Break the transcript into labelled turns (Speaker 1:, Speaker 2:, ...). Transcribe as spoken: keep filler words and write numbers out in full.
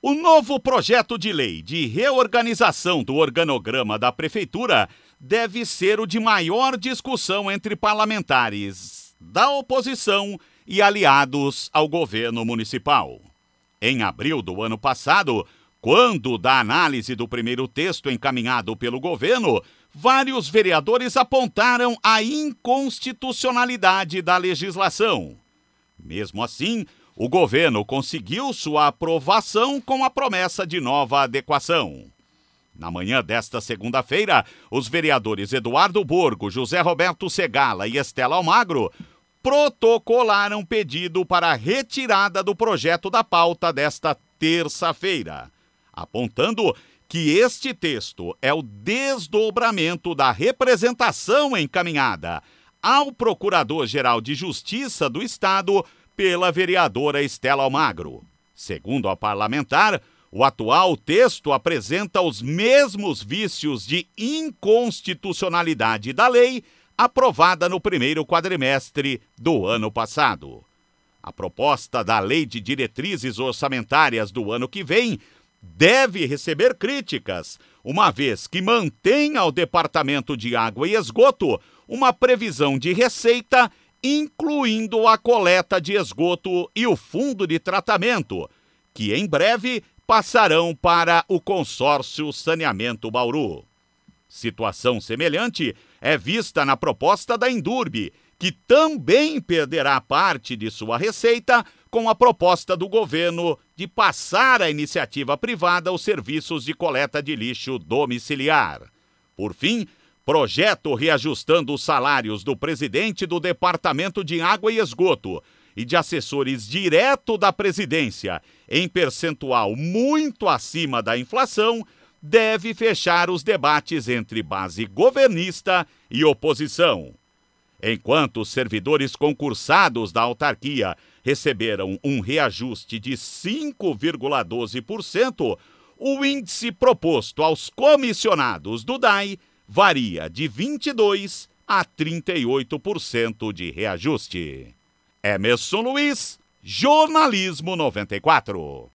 Speaker 1: O novo projeto de lei de reorganização do organograma da Prefeitura deve ser o de maior discussão entre parlamentares da oposição e aliados ao governo municipal. Em abril do ano passado, quando da análise do primeiro texto encaminhado pelo governo, vários vereadores apontaram a inconstitucionalidade da legislação. Mesmo assim, o governo conseguiu sua aprovação com a promessa de nova adequação. Na manhã desta segunda-feira, os vereadores Eduardo Borgo, José Roberto Segala e Estela Almagro protocolaram pedido para a retirada do projeto da pauta desta terça-feira, apontando que este texto é o desdobramento da representação encaminhada ao Procurador-Geral de Justiça do Estado pela vereadora Estela Almagro. Segundo a parlamentar, o atual texto apresenta os mesmos vícios de inconstitucionalidade da lei aprovada no primeiro quadrimestre do ano passado. A proposta da Lei de Diretrizes Orçamentárias do ano que vem deve receber críticas, uma vez que mantém ao Departamento de Água e Esgoto uma previsão de receita, incluindo a coleta de esgoto e o fundo de tratamento, que em breve passarão para o consórcio Saneamento Bauru. Situação semelhante é vista na proposta da Endurbe, que também perderá parte de sua receita com a proposta do governo de passar à iniciativa privada os serviços de coleta de lixo domiciliar. Por fim, projeto reajustando os salários do presidente do Departamento de Água e Esgoto e de assessores direto da presidência, em percentual muito acima da inflação, deve fechar os debates entre base governista e oposição. Enquanto os servidores concursados da autarquia receberam um reajuste de cinco vírgula doze por cento, o índice proposto aos comissionados do D A I varia de vinte e dois por cento a trinta e oito por cento de reajuste. Emerson Luiz, Jornalismo noventa e quatro.